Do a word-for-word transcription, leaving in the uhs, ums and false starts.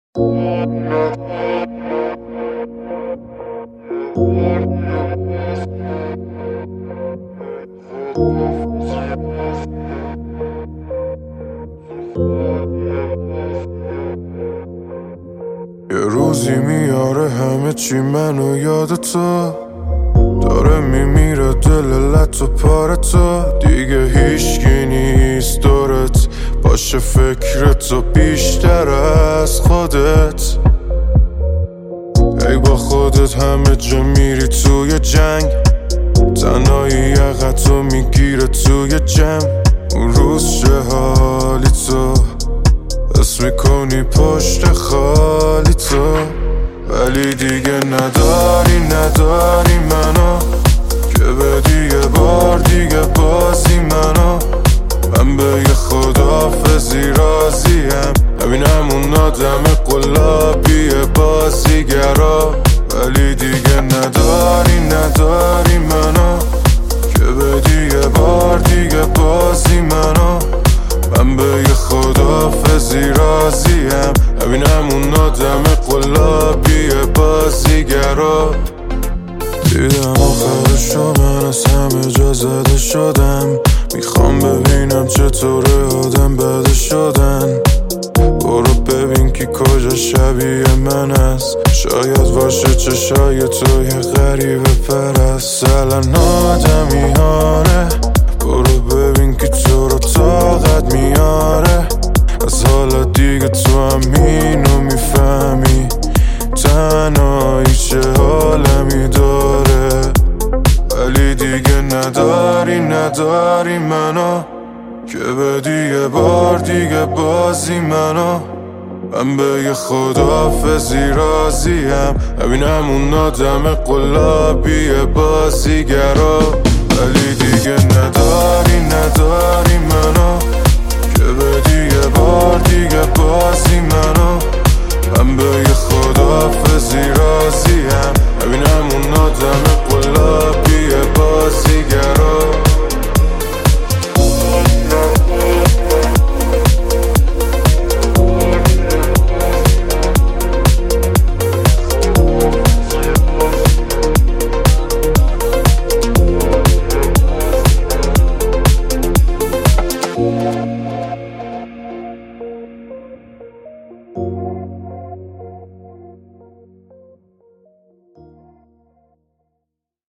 یه روزی میاره همه چی منو یاد تو، داره میمیره دل لط و پاره تو. دیگه هیچکی نیست دورت باشه فکرتو بیشتر از خودت. ای با خودت همه جا میری توی جنگ، تنهایی یقتو میگیره توی جمع. اون روز چه حالی تو حس میکنی پشت خالی تو، ولی دیگه نداری نداری منو که بدی یه بار دیگه بازی منو. من به یه خداحافظی راضیم، ببینم اون آدم قلابی بازیگرا، ولی دیگه نداری نداری منو که بدی یه بار دیگه بازی منو. من به یه خداحافظی راضیم، ببینم اون آدم قلابی بازیگرا. دیدم آخرشو من از همه جا زده شدم، میخوام ببینم چطوره آدم بده شدن. برو ببین کی کجا شبیه من است، شاید باشه چشای تو یه غریبه پرست. الان آدمیانه برو ببین کی تو رو طاقت میاره. از حالا دیگه تو هم اینو میفهمی، تنهایی چه حالمی داره. ولی دیگه نداری نداری منو که بدی یه بار دیگه بازی منو. من به یه خداحافظی راضیم، ببینم اون آدم قلابی بازیگرا، ولی دیگه نداری نداری منو که بدی یه بار دیگه بازی منو.